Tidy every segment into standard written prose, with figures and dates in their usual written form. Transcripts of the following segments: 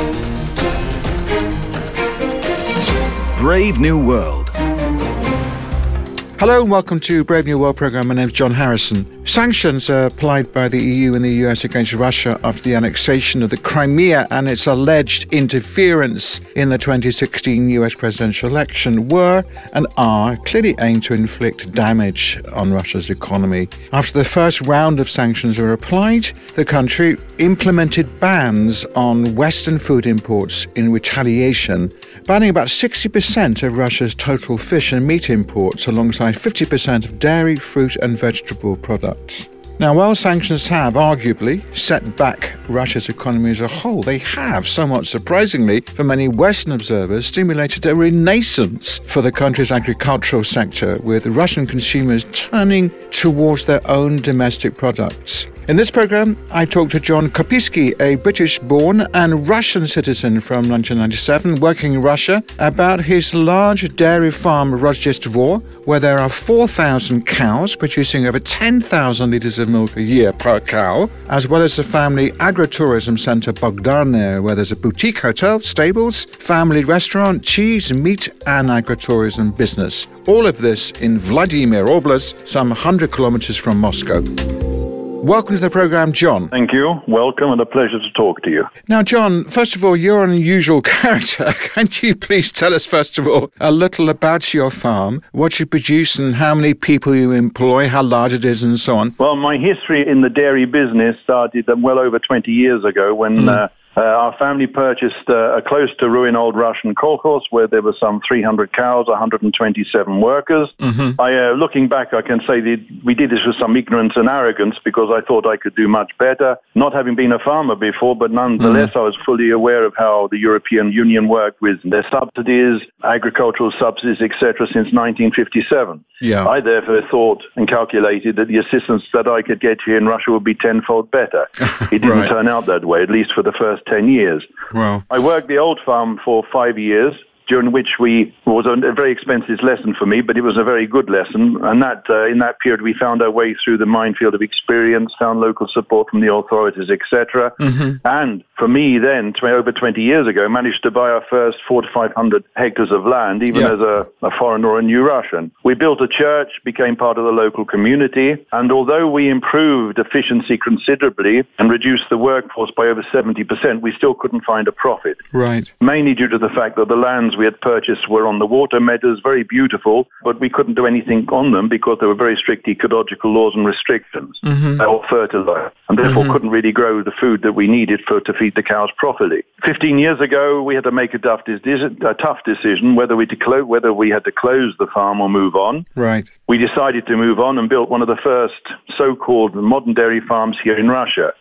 Brave New World. Hello and welcome to Brave New World programme. My name is John Harrison. Sanctions are applied by the EU and the US against Russia after the annexation of the Crimea and its alleged interference in the 2016 US presidential election were and are clearly aimed to inflict damage on Russia's economy. After the first round of sanctions were applied, the country implemented bans on Western food imports in retaliation, banning about 60% of Russia's total fish and meat imports alongside 50% of dairy, fruit and vegetable products. Now, while sanctions have arguably set back Russia's economy as a whole, they have, somewhat surprisingly for many Western observers, stimulated a renaissance for the country's agricultural sector, with Russian consumers turning towards their own domestic products. In this program, I talked to John Kopiski, a British-born and Russian citizen from 1997 working in Russia, about his large dairy farm Rozhdestvor, where there are 4,000 cows producing over 10,000 litres of milk a year per cow, as well as the family agritourism centre Bogdarne, where there's a boutique hotel, stables, family restaurant, cheese, meat and agritourism business. All of this in Vladimir Oblast, some 100 kilometres from Moscow. Welcome to the programme, John. Thank you. Welcome and a pleasure to talk to you. Now, John, first of all, you're an unusual character. Can you please tell us, first of all, a little about your farm, what you produce and how many people you employ, how large it is and so on? Well, my history in the dairy business started well over 20 years ago when our family purchased a close to ruined old Russian kolkhoz where there were some 300 cows, 127 workers. Looking back, I can say that we did this with some ignorance and arrogance because I thought I could do much better, not having been a farmer before, but nonetheless I was fully aware of how the European Union worked with their subsidies, agricultural subsidies, etc. since 1957. Yeah. I therefore thought and calculated that the assistance that I could get here in Russia would be tenfold better. It didn't turn out that way, at least for the first 10 years. Wow. I worked the old farm for 5 years, during which it was a very expensive lesson for me, but it was a very good lesson. And that in that period, we found our way through the minefield of experience, found local support from the authorities, etc. And for me then, over 20 years ago, managed to buy our first 400 to 500 hectares of land, even as a foreigner or a new Russian. We built a church, became part of the local community. And although we improved efficiency considerably and reduced the workforce by over 70%, we still couldn't find a profit. Right. Mainly due to the fact that the lands we had purchased were on the water meadows, very beautiful, but we couldn't do anything on them because there were very strict ecological laws and restrictions or fertilizer, and therefore couldn't really grow the food that we needed to feed the cows properly. 15 years ago, we had to make a tough decision whether we had to close the farm or move on. Right. We decided to move on and built one of the first so-called modern dairy farms here in Russia.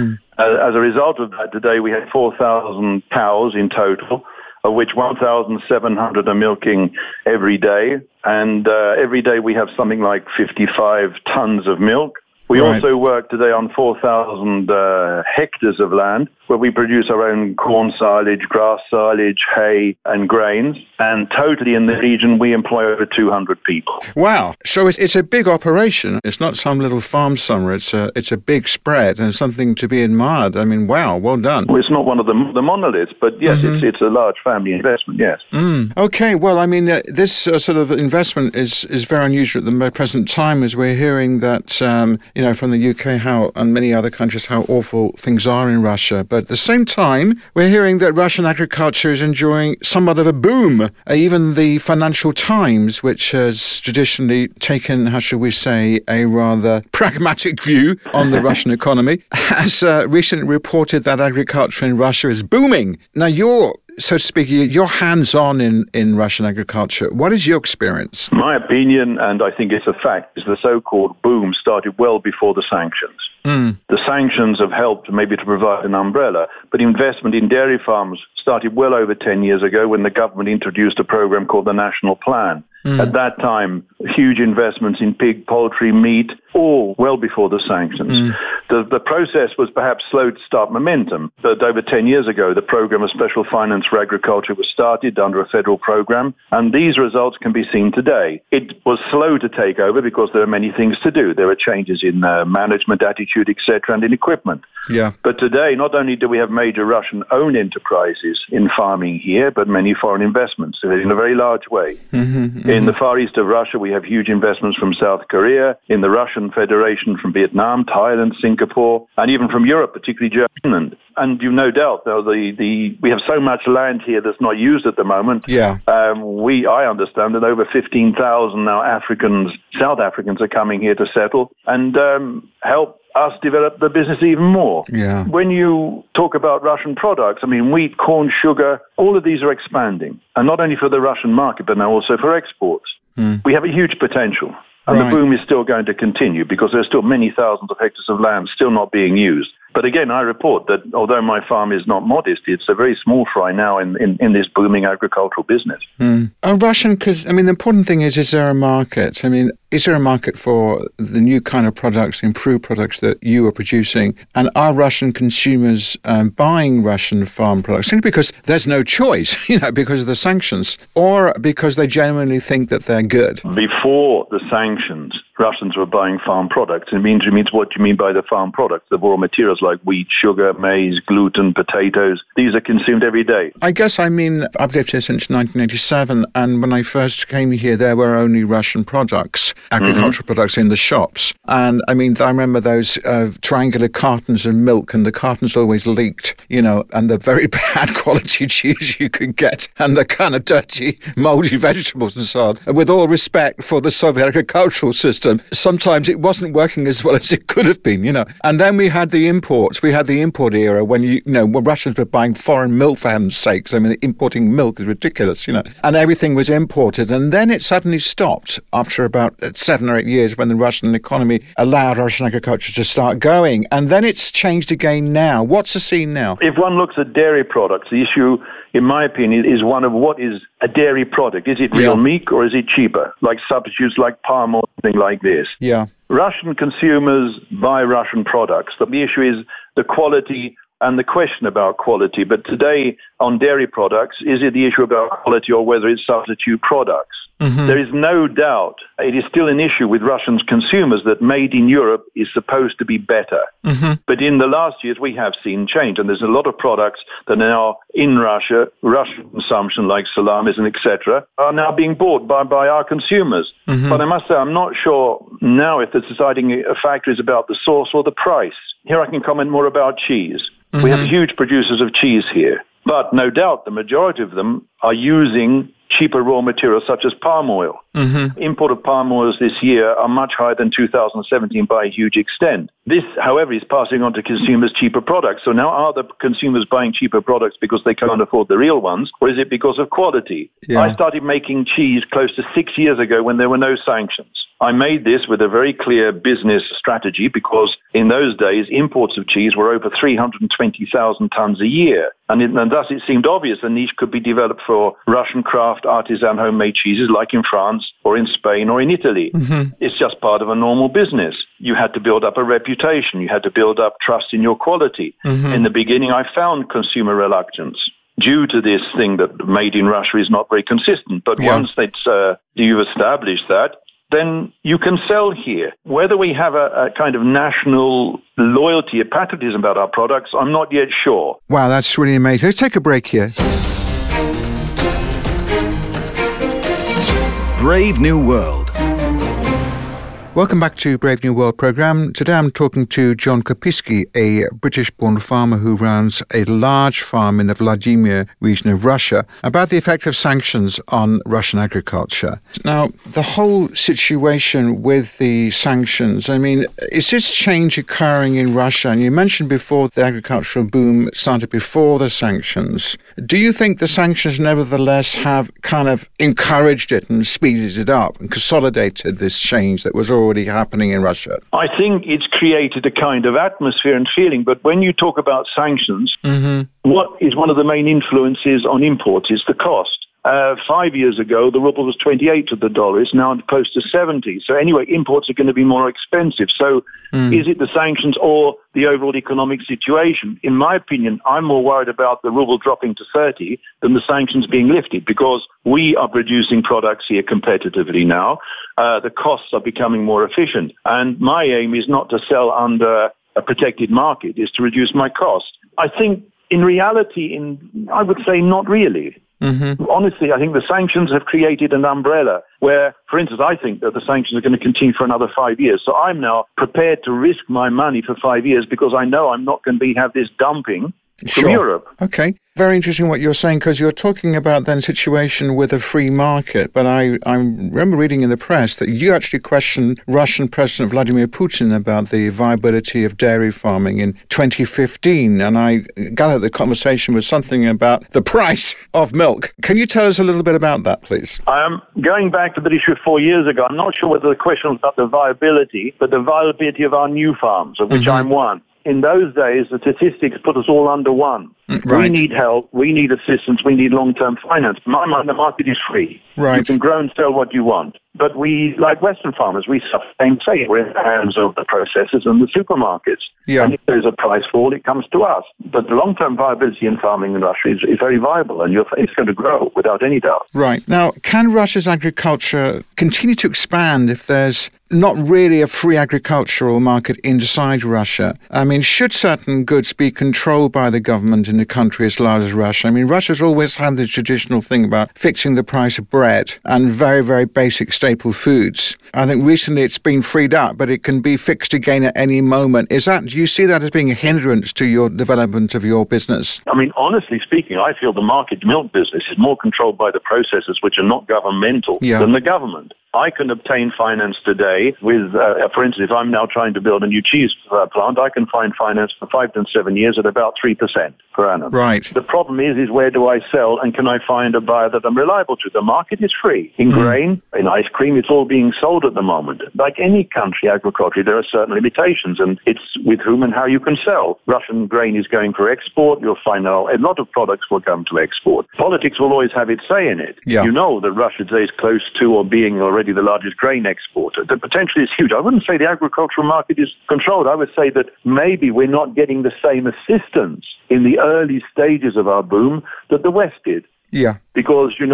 As a result of that, today we have 4,000 cows in total, of which 1,700 are milking every day. And every day we have something like 55 tons of milk. We also work today on 4,000 hectares of land where we produce our own corn silage, grass silage, hay and grains. And totally in the region, we employ over 200 people. Wow. So it's a big operation. It's not some little farm somewhere. It's a big spread and something to be admired. I mean, wow, well done. Well, it's not one of the monoliths, but yes, it's a large family investment, yes. Okay, well, I mean, this sort of investment is very unusual at the present time as we're hearing that, from the UK and many other countries, how awful things are in Russia. But at the same time, we're hearing that Russian agriculture is enjoying somewhat of a boom. Even the Financial Times, which has traditionally taken, how shall we say, a rather pragmatic view on the Russian economy, has recently reported that agriculture in Russia is booming. Now, so to speak, you're hands-on in Russian agriculture. What is your experience? My opinion, and I think it's a fact, is the so-called boom started well before the sanctions. The sanctions have helped maybe to provide an umbrella, but investment in dairy farms started well over 10 years ago when the government introduced a program called the National Plan. At that time, huge investments in pig, poultry, meat, all well before the sanctions. The process was perhaps slow to start momentum, but over 10 years ago, the program of special finance for agriculture was started under a federal program, and these results can be seen today. It was slow to take over because there are many things to do. There are changes in management attitude, etc., and in equipment. Yeah. But today, not only do we have major Russian-owned enterprises in farming here, but many foreign investments in a very large way. In the far east of Russia, we have huge investments from South Korea, in the Russian Federation from Vietnam, Thailand, Singapore, and even from Europe, particularly Germany. And you've no doubt, though, we have so much land here that's not used at the moment. Yeah. I understand that over 15,000 now South Africans are coming here to settle and help us develop the business even more. Yeah. When you talk about Russian products, I mean, wheat, corn, sugar, all of these are expanding. And not only for the Russian market, but now also for exports. We have a huge potential. And the boom is still going to continue because there's still many thousands of hectares of land still not being used. But again, I report that although my farm is not modest, it's a very small fry now in this booming agricultural business. Russian, because, the important thing is there a market? Is there a market for the new kind of products, improved products that you are producing? And are Russian consumers buying Russian farm products simply because there's no choice, because of the sanctions, or because they genuinely think that they're good? Before the sanctions, Russians were buying farm products. It means what you mean by the farm products, the raw materials like wheat, sugar, maize, gluten, potatoes. These are consumed every day. I guess, I've lived here since 1987, and when I first came here, there were only Russian products, agricultural products in the shops. And I remember those triangular cartons of milk, and the cartons always leaked, and the very bad quality cheese you could get, and the kind of dirty, moldy vegetables and so on. And with all respect for the Soviet agricultural system, sometimes it wasn't working as well as it could have been, And then we had the imports. We had the import era when, when Russians were buying foreign milk, for heaven's sakes. Importing milk is ridiculous, And everything was imported. And then it suddenly stopped after about 7 or 8 years when the Russian economy allowed Russian agriculture to start going. And then it's changed again now. What's the scene now? If one looks at dairy products, the issue, in my opinion, is one of what is a dairy product. Is it real meat or is it cheaper? Like substitutes like palm oil, something like this. Yeah. Russian consumers buy Russian products. The issue is the quality and the question about quality. But today, on dairy products, is it the issue about quality or whether it's substitute products? There is no doubt it is still an issue with Russian consumers that made in Europe is supposed to be better. But in the last years, we have seen change. And there's a lot of products that are now in Russia, Russian consumption like salamis and etc., are now being bought by our consumers. But I must say, I'm not sure now if the deciding factor is about the source or the price. Here I can comment more about cheese. We have huge producers of cheese here. But no doubt the majority of them are using cheaper raw materials such as palm oil. Import of palm oils this year are much higher than 2017 by a huge extent. This, however, is passing on to consumers cheaper products. So now are the consumers buying cheaper products because they can't afford the real ones, or is it because of quality? I started making cheese close to 6 years ago when there were no sanctions. I made this with a very clear business strategy because in those days, imports of cheese were over 320,000 tons a year. And thus it seemed obvious a niche could be developed for Russian craft artisan homemade cheeses like in France or in Spain or in Italy. It's just part of a normal business. You had to build up a reputation. You had to build up trust in your quality. In the beginning, I found consumer reluctance due to this thing that made in Russia is not very consistent. But once you've established that, then you can sell here. Whether we have a kind of national loyalty, a patriotism about our products, I'm not yet sure. Wow, that's really amazing. Let's take a break here. Brave New World. Welcome back to Brave New World programme. Today I'm talking to John Kopiski, a British-born farmer who runs a large farm in the Vladimir region of Russia, about the effect of sanctions on Russian agriculture. Now, the whole situation with the sanctions, is this change occurring in Russia? And you mentioned before the agricultural boom started before the sanctions. Do you think the sanctions nevertheless have kind of encouraged it and speeded it up and consolidated this change that was already happening in Russia? I think it's created a kind of atmosphere and feeling, but when you talk about sanctions, what is one of the main influences on imports is the cost. 5 years ago, the ruble was 28 to the dollar. It's now close to 70. So anyway, imports are going to be more expensive. So is it the sanctions or the overall economic situation? In my opinion, I'm more worried about the ruble dropping to 30 than the sanctions being lifted, because we are producing products here competitively now. The costs are becoming more efficient. And my aim is not to sell under a protected market, is to reduce my cost. I think in reality, I would say not really. Mm-hmm. Honestly, I think the sanctions have created an umbrella where, for instance, I think that the sanctions are going to continue for another 5 years. So I'm now prepared to risk my money for 5 years because I know I'm not going to have this dumping from Europe. Okay. Very interesting what you're saying, because you're talking about then a situation with a free market. But I remember reading in the press that you actually questioned Russian President Vladimir Putin about the viability of dairy farming in 2015. And I gather the conversation was something about the price of milk. Can you tell us a little bit about that, please? Going back to the issue 4 years ago, I'm not sure whether the question was about the viability, but the viability of our new farms, of which I'm one. In those days, the statistics put us all under one. Right. We need help, we need assistance, we need long-term finance. In my mind, the market is free. Right. You can grow and sell what you want. But we, like Western farmers, we suffer the same fate. We're in the hands of the processors and the supermarkets. Yeah. And if there's a price fall, it comes to us. But the long-term viability in farming in Russia is very viable, and it's going to grow without any doubt. Right. Now, can Russia's agriculture continue to expand if there's not really a free agricultural market inside Russia? I mean, should certain goods be controlled by the government in a country as large as Russia? I mean, Russia's always had the traditional thing about fixing the price of bread and very, very basic staple foods. I think recently it's been freed up, but it can be fixed again at any moment. Do you see that as being a hindrance to your development of your business? I mean, honestly speaking, I feel the market milk business is more controlled by the processors, which are not governmental, than the government. I can obtain finance today with, for instance, if I'm now trying to build a new cheese plant, I can find finance for 5 to 7 years at about 3% per annum. Right. The problem is where do I sell, and can I find a buyer that I'm reliable to? The market is free. In grain, in ice cream, it's all being sold at the moment. Like any country, agriculture, there are certain limitations, and it's with whom and how you can sell. Russian grain is going for export. You'll find now a lot of products will come to export. Politics will always have its say in it. Yeah. You know that Russia today is close to or being already the largest grain exporter. The potential is huge. I wouldn't say the agricultural market is controlled. I would say that maybe we're not getting the same assistance in the early stages of our boom that the West did. Yeah. Because, since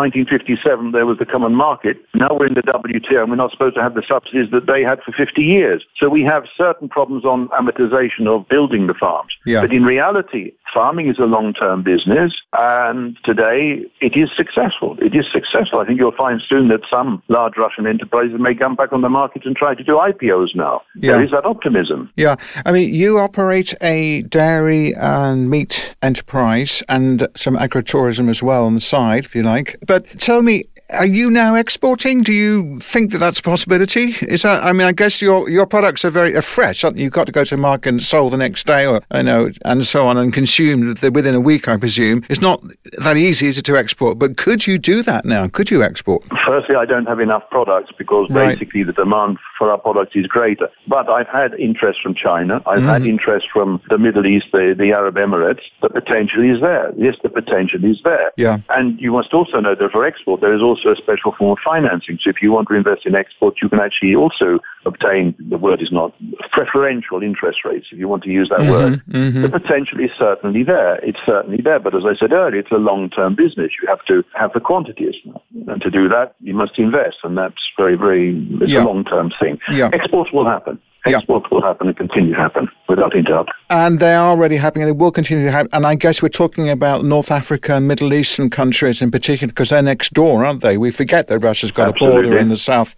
1957, there was the common market. Now we're in the WTO, and we're not supposed to have the subsidies that they had for 50 years. So we have certain problems on amortization of building the farms. Yeah. But in reality, farming is a long-term business, and today it is successful. It is successful. I think you'll find soon that some large Russian enterprises may come back on the market and try to do IPOs now. Yeah. There is that optimism. Yeah. I mean, you operate a dairy and meat enterprise and some agritourism as well on the side, if you like. But tell me, are you now exporting? Do you think that that's a possibility? I guess your products are fresh, aren't you? You've got to go to market and sold the next day, and so on, and consumed within a week, I presume. It's not that easy, is it, to export? But could you do that now? Could you export? Firstly, I don't have enough products because basically the demand for our products is greater. But I've had interest from China. I've had interest from the Middle East, the Arab Emirates. The potential is there. Yes, the potential is there. Yeah. And you must also know that for export, there is also a special form of financing. So if you want to invest in export, you can actually also obtain, the word is not, preferential interest rates, if you want to use that word. Mm-hmm. The potential is certainly there. It's certainly there. But as I said earlier, it's a long-term business. You have to have the quantities. And to do that, you must invest. And that's very, it's a long-term thing. Yeah. Exports will happen. Exports will happen and continue to happen without any doubt. And they are already happening and they will continue to happen. And I guess we're talking about North Africa and Middle Eastern countries in particular, because they're next door, aren't they? We forget that Russia's got a border in the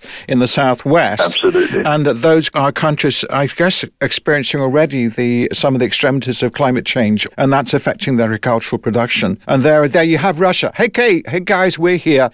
southwest. Absolutely. And that those are countries, I guess, experiencing already some of the extremities of climate change, and that's affecting their agricultural production. And there you have Russia. Hey guys, we're here,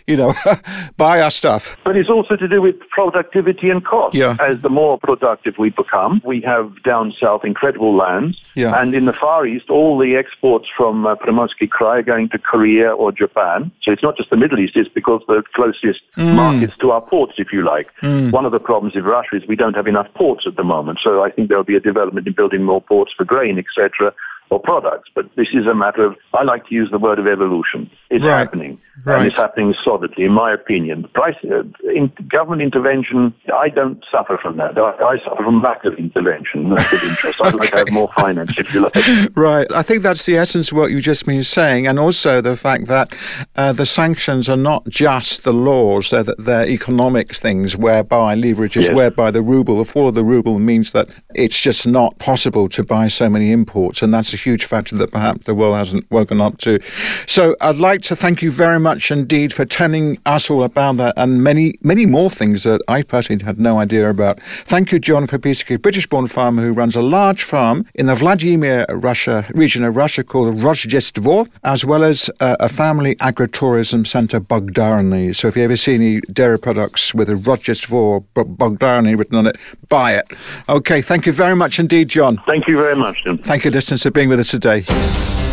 buy our stuff. But it's also to do with productivity and cost. Yeah. As the more productive we become, we have down south incredible lands. Yeah. And in the Far East, all the exports from Primorsky Krai are going to Korea or Japan. So it's not just the Middle East, it's because the closest markets to our ports, if you like. One of the problems in Russia is we don't have enough ports at the moment. So I think there'll be a development in building more ports for grain, etc., or products. But this is a matter of, I like to use the word of evolution. It's happening. Right. And it's happening solidly, in my opinion. Government intervention, I don't suffer from that. I suffer from lack of intervention, lack of interest. I'd like to have more finance, if you like. Right. I think that's the essence of what you just been saying, and also the fact that the sanctions are not just the laws, they're economics things whereby leverages, whereby the fall of the ruble means that it's just not possible to buy so many imports, and that's a huge factor that perhaps the world hasn't woken up to. So I'd like to thank you very much indeed for telling us all about that and many, many more things that I personally had no idea about. Thank you, John Kopicki, a British-born farmer who runs a large farm in the Vladimir region of Russia called Rozhdestvo, as well as a family agritourism centre, Bogdarny. So if you ever see any dairy products with a Rozhdestvo or Bogdarny written on it, buy it. Okay, thank you very much indeed, John. Thank you very much, Jim. Thank you, listeners, for being with us today.